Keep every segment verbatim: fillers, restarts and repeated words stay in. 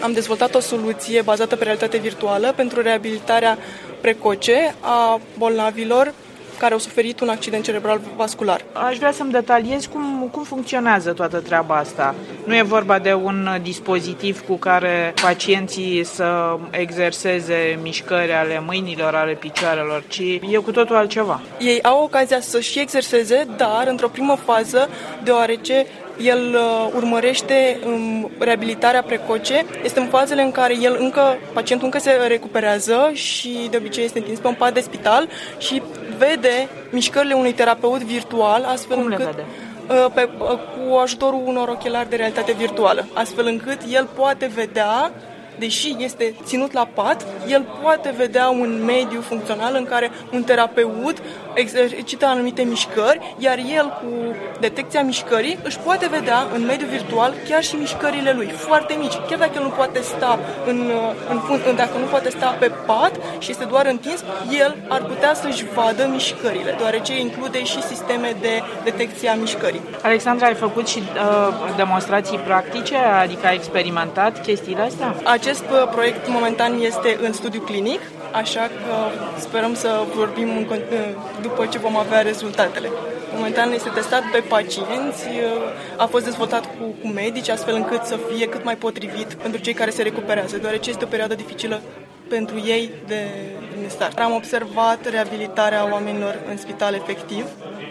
Am dezvoltat o soluție bazată pe realitate virtuală pentru reabilitarea precoce a bolnavilor care au suferit un accident cerebral vascular. Aș vrea să-mi detaliezi cum, cum funcționează toată treaba asta. Nu e vorba de un dispozitiv cu care pacienții să exerseze mișcări ale mâinilor, ale picioarelor, ci e cu totul altceva. Ei au ocazia să-și exerseze, dar într-o primă fază, deoarece el uh, urmărește um, reabilitarea precoce, este în fazele în care el încă, pacientul încă se recuperează și de obicei este întins pe un pat de spital și vede mișcările unui terapeut virtual, astfel Cum încât le vede? Uh, pe, uh, cu ajutorul unor ochelari de realitate virtuală, astfel încât el poate vedea, deși este ținut la pat, el poate vedea un mediu funcțional în care un terapeut exercită anumite mișcări, iar el cu detecția mișcării își poate vedea în mediul virtual chiar și mișcările lui, foarte mici. Chiar dacă el nu poate sta în, în fund, dacă nu poate sta pe pat și este doar întins, el ar putea să-și vadă mișcările, deoarece include și sisteme de detecție a mișcării. Alexandra, ai făcut și uh, demonstrații practice, adică ai experimentat chestiile astea? Acest proiect momentan este în studiu clinic, așa că sperăm să vorbim în, după ce vom avea rezultatele. Momentan este testat pe pacienți, a fost dezvoltat cu, cu medici, astfel încât să fie cât mai potrivit pentru cei care se recuperează, deoarece este o perioadă dificilă pentru ei de, de start. Am observat reabilitarea oamenilor în spital efectiv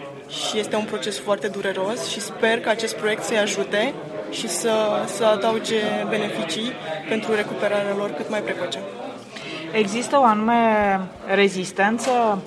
și este un proces foarte dureros și sper că acest proiect să-i ajute și să, să adauge beneficii pentru recuperarea lor cât mai precoce. Există o anume rezistență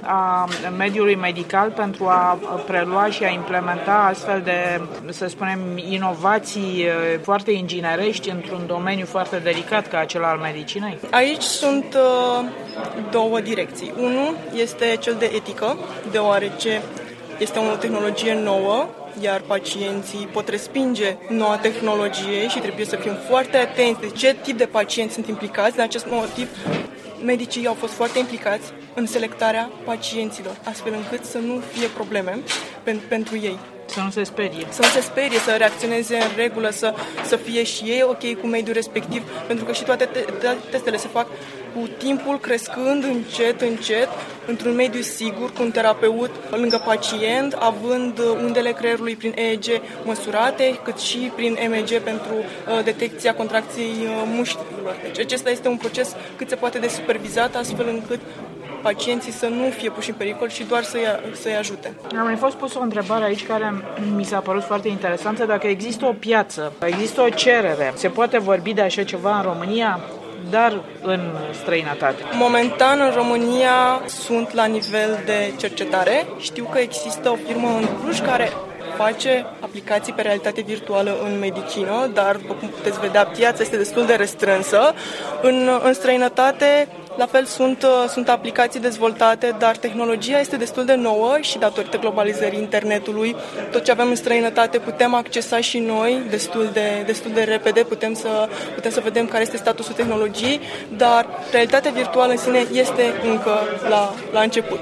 a mediului medical pentru a prelua și a implementa astfel de, să spunem, inovații foarte inginerești într-un domeniu foarte delicat ca acela al medicinei? Aici sunt uh, două direcții. Unul este cel de etică, deoarece este o tehnologie nouă, iar pacienții pot respinge noua tehnologie și trebuie să fim foarte atenți de ce tip de pacienți sunt implicați. De acest motiv, medicii au fost foarte implicați în selectarea pacienților, astfel încât să nu fie probleme pentru ei. Să nu se sperie. Să nu se sperie, să reacționeze în regulă, să, să fie și ei ok cu mediul respectiv, pentru că și toate te- testele se fac cu timpul crescând încet, încet, într-un mediu sigur, cu un terapeut lângă pacient, având undele creierului prin E E G măsurate, cât și prin M E G pentru uh, detecția contracției uh, mușchilor. Deci acesta este un proces cât se poate de supervizat, astfel încât pacienții să nu fie puși în pericol și doar să-i, să-i ajute. A mai fost pusă o întrebare aici care mi s-a părut foarte interesantă. Dacă există o piață, există o cerere, se poate vorbi de așa ceva în România, dar în străinătate? Momentan în România sunt la nivel de cercetare. Știu că există o firmă în Cluj care face aplicații pe realitate virtuală în medicină, dar, după cum puteți vedea, piața este destul de restrânsă. În, în străinătate, la fel, sunt, sunt aplicații dezvoltate, dar tehnologia este destul de nouă și datorită globalizării internetului, tot ce avem în străinătate putem accesa și noi destul de, destul de repede, putem să, putem să vedem care este statusul tehnologiei, dar realitatea virtuală în sine este încă la, la început.